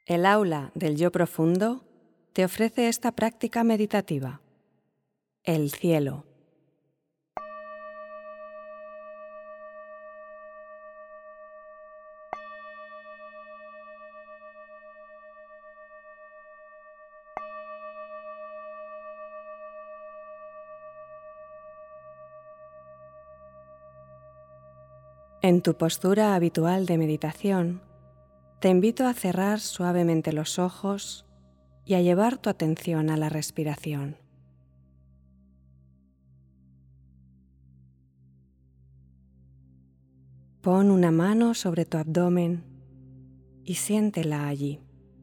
El aula del Yo Profundo te ofrece esta práctica meditativa. El cielo. En tu postura habitual de meditación, te invito a cerrar suavemente los ojos y a llevar tu atención a la respiración. Pon una mano sobre tu abdomen y siéntela allí.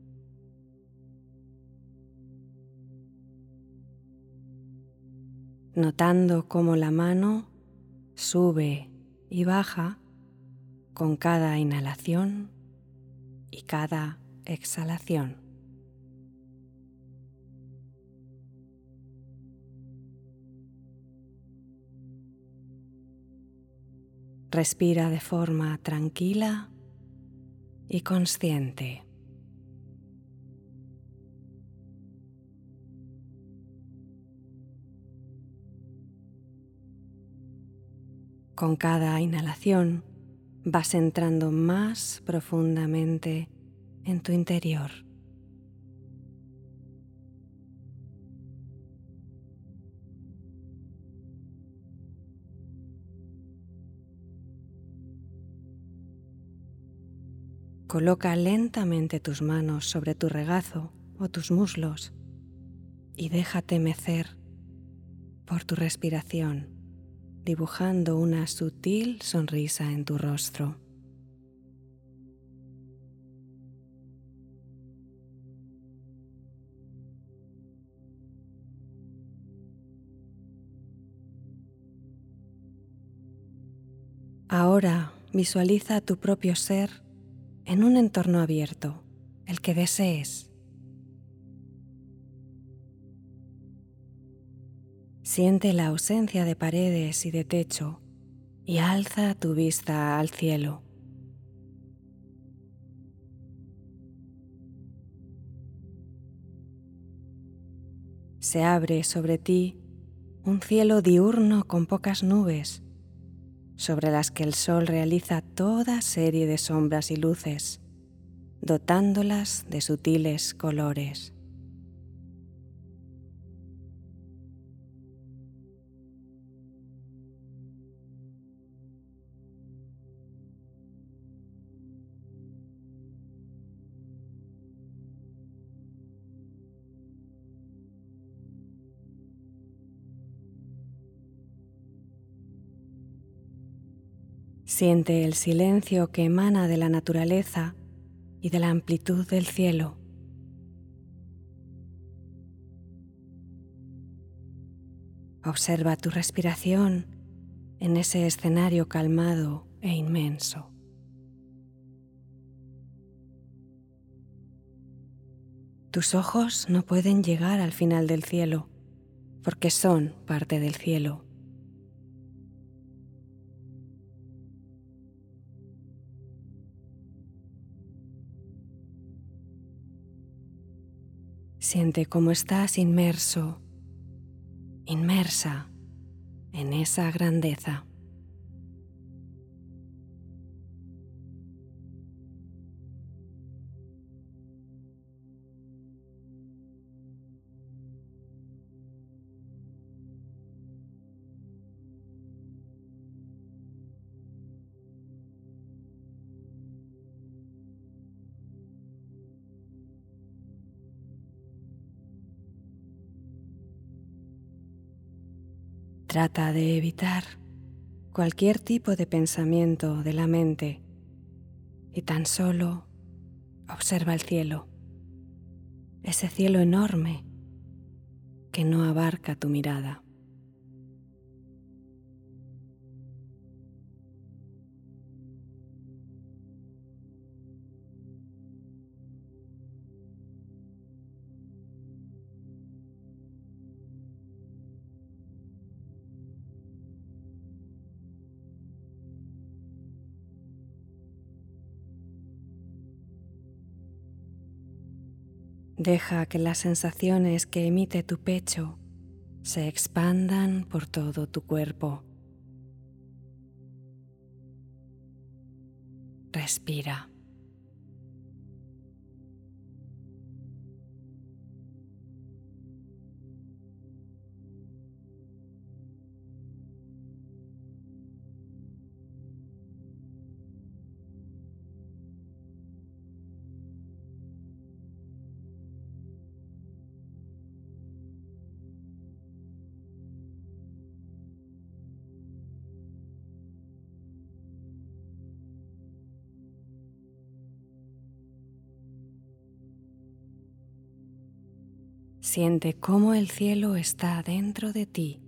Notando cómo la mano sube y baja con cada inhalación y cada exhalación. Respira de forma tranquila y consciente. Con cada inhalación vas entrando más profundamente en tu interior. Coloca lentamente tus manos sobre tu regazo o tus muslos y déjate mecer por tu respiración, dibujando una sutil sonrisa en tu rostro. Ahora visualiza tu propio ser en un entorno abierto, el que desees. Siente la ausencia de paredes y de techo y alza tu vista al cielo. Se abre sobre ti un cielo diurno con pocas nubes, sobre las que el sol realiza toda serie de sombras y luces, dotándolas de sutiles colores. Siente el silencio que emana de la naturaleza y de la amplitud del cielo. Observa tu respiración en ese escenario calmado e inmenso. Tus ojos no pueden llegar al final del cielo, porque son parte del cielo. Siente cómo estás inmerso, inmersa en esa grandeza. Trata de evitar cualquier tipo de pensamiento de la mente y tan solo observa el cielo, ese cielo enorme que no abarca tu mirada. Deja que las sensaciones que emite tu pecho se expandan por todo tu cuerpo. Respira. Siente cómo el cielo está dentro de ti.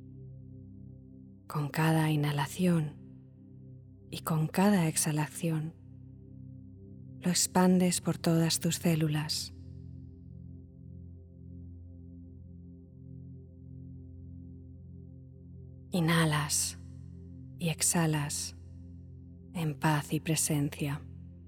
Con cada inhalación y con cada exhalación, lo expandes por todas tus células. Inhalas y exhalas en paz y presencia.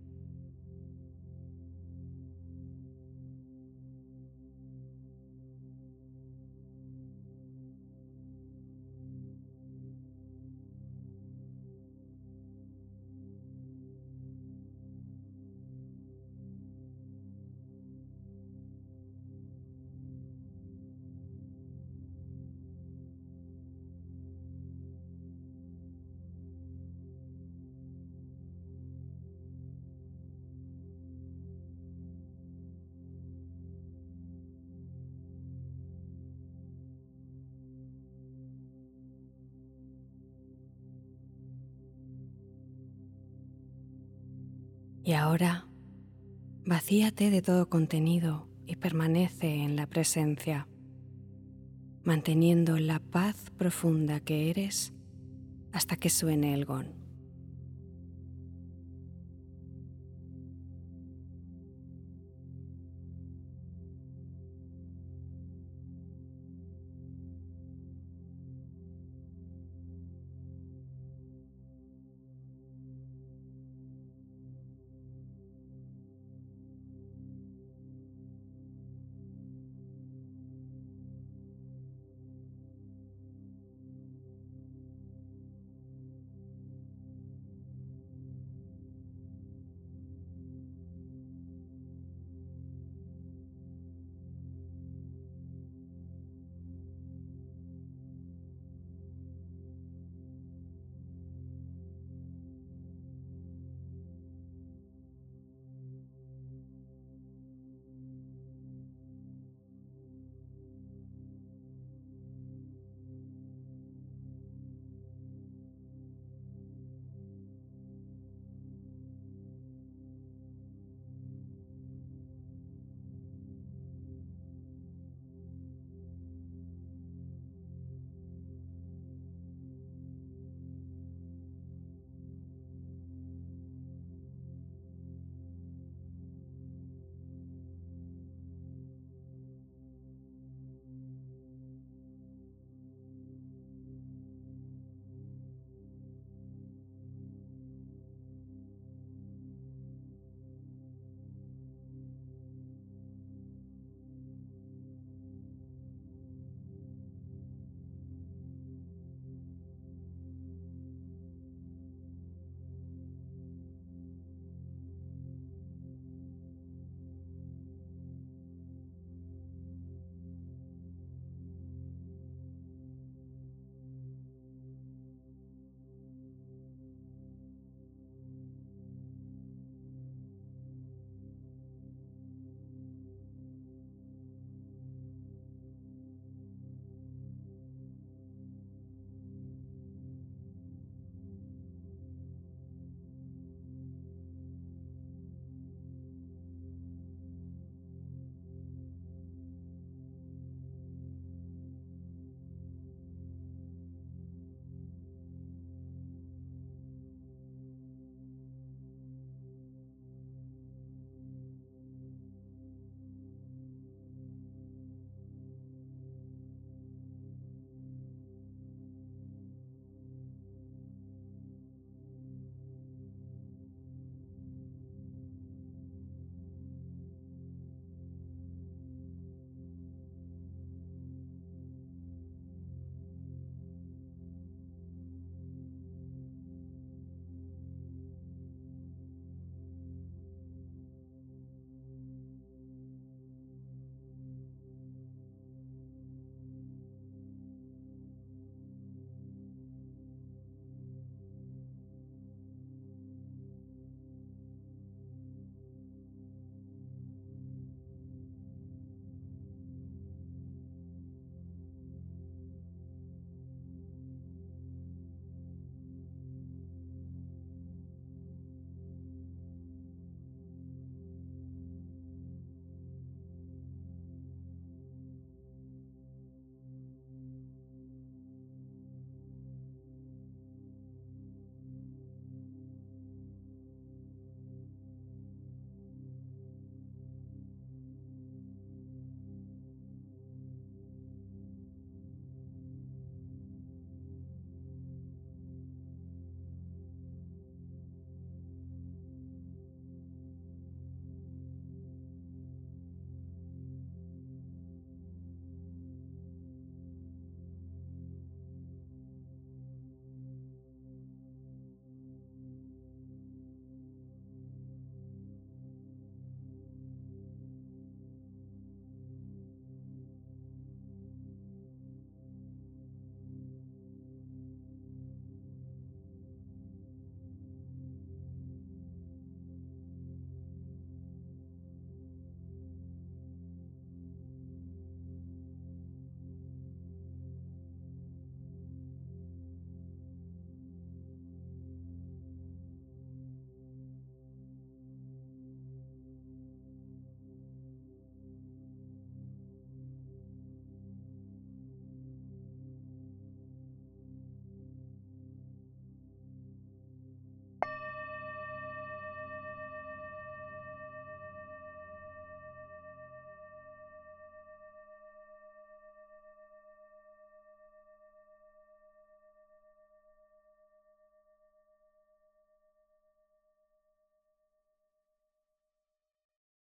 Y ahora, vacíate de todo contenido y permanece en la presencia, manteniendo la paz profunda que eres hasta que suene el gong.